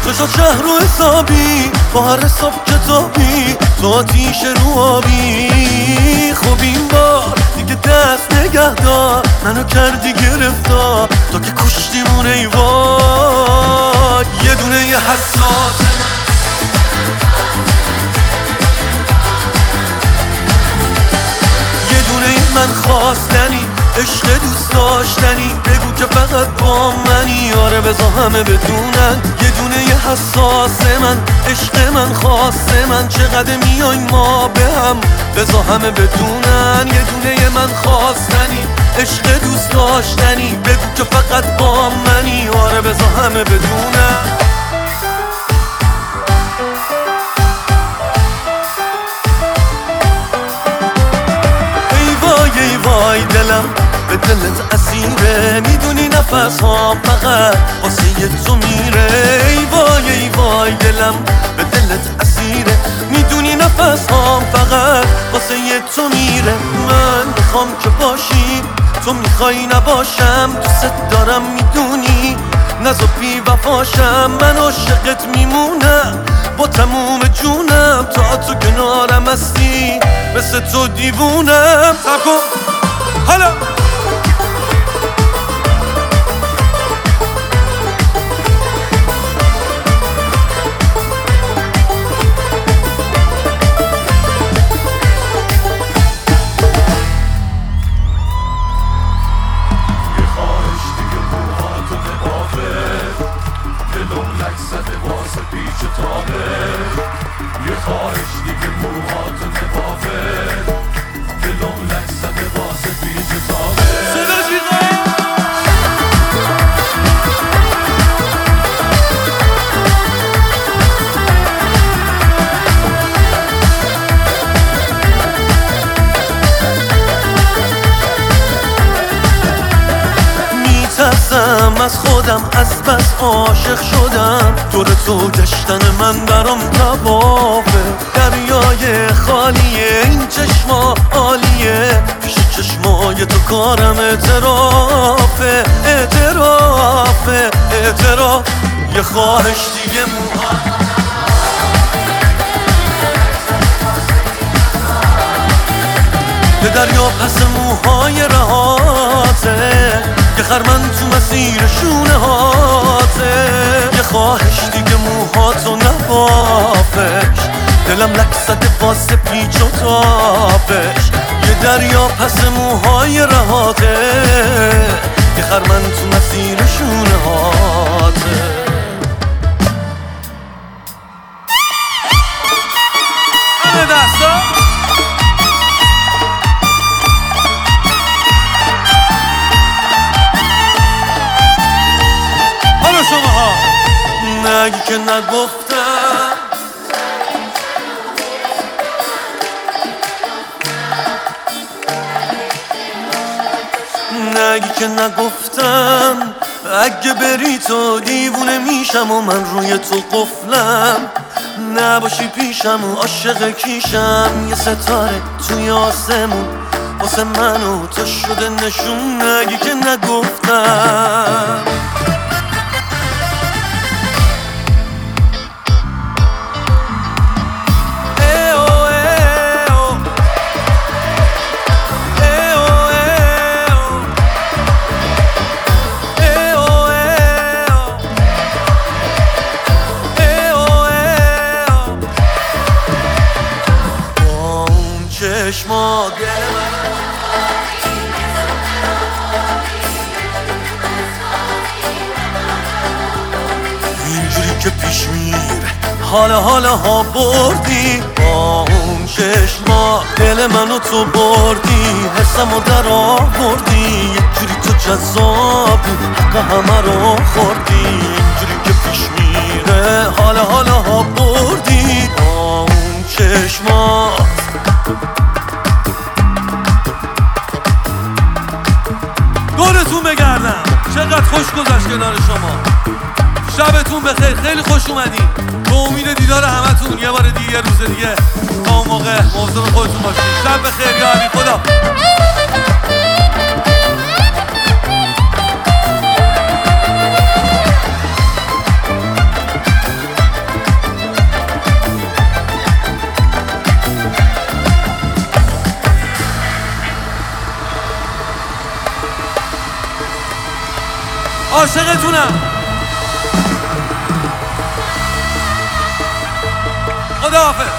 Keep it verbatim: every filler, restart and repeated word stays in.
تو شد شهر و حسابی با هر حساب کتابی تو آتیش رو آبی. خب این بار دیگه دست نگه دار منو کردی گرفتار تو که کشتیمون ای وای. یه دونه یه حساس یه دونه من خواستنی عشق دوست داشتنی بگو که فقط با منی. آره بذار همه بدونن یه دونه یه حساس من عشق من خاصه من چقدر میایم ما به هم بذار همه بدونن یه دونه یه من خواستنی عشق دوست داشتنی بگو که فقط با منی. آره بذار همه بدونن. ای وای ای وای دلم به دلت اسیره میدونی نفس ها فقط واسه تو میره. ای وای ای وای دلم به دلت اسیره میدونی نفس ها فقط واسه تو میره. من میخوام که باشی تو میخوای نباشم دوست دارم میدونی نزا بی وفاشم من عاشقت میمونم با تموم جونم تا تو کنارم هستی مثل تو دیوونم. سب کن حالا یه خواهش دیگه موهاتو نبافه دلم لک زده واسه پیچ تابه. صدا جیغه میترسم از خودم از بس عاشق شدم دور تو گشتن من برام توافه. دریای خالیه این چشما عالیه پیش چشمای تو کارم اعترافه اعترافه اعتراف. یه خواهش دیگه موها به دریا پس موهای رهاته یه خرمن تو مسیر شونه هاته. یه خواهش دیگه موهاتو نبافش دلم لک زده واسه پیچ و تابش. یه دریا پس موهای رهاته یه خرمن تو مسیر شونه هاته. همه دستا شماها نگی که نگفتم نگی که نگفتم اگه بری تو دیوونه میشم و من روی تو قفلم نباشی پیشم و عاشق کیشم. یه ستاره توی آسمون واسه من و تو شده نشون. نگی که نگفتم چشما اینجوری که پیش میره حالا حالا ها بردی با اون چشما دل منو تو بردی حسمو در آوردی یک جوری تو جذابی حق همه رو خوردی. اینجوری که پیش میره حالا حالا ها بردی با اون چشما. دورتون بگردم چقدر خوش گذشت کنار شما. شبتون بخیر خیلی خوش اومدین. به امید دیدار همتون یه بار دیگه یه روز دیگه تا اون موقع مواظب خودتون باشین. شب بخیر یا علی خدا. عاشقتونم. خداحافظ.